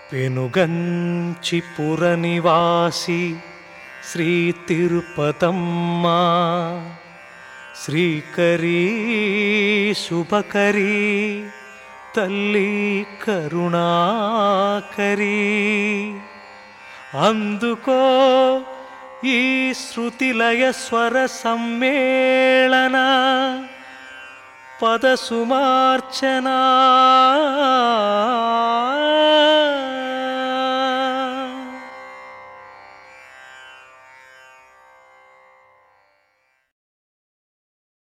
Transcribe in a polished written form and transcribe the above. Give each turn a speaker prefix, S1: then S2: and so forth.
S1: పెనుగంచి పురనివాసి శ్రీ తిరుపతమ్మ శ్రీకరీ శుభకరీ తల్లి కరుణాకరీ అందుకో ఈ శృతిలయ స్వర సమ్మేళన పదసుమార్చనా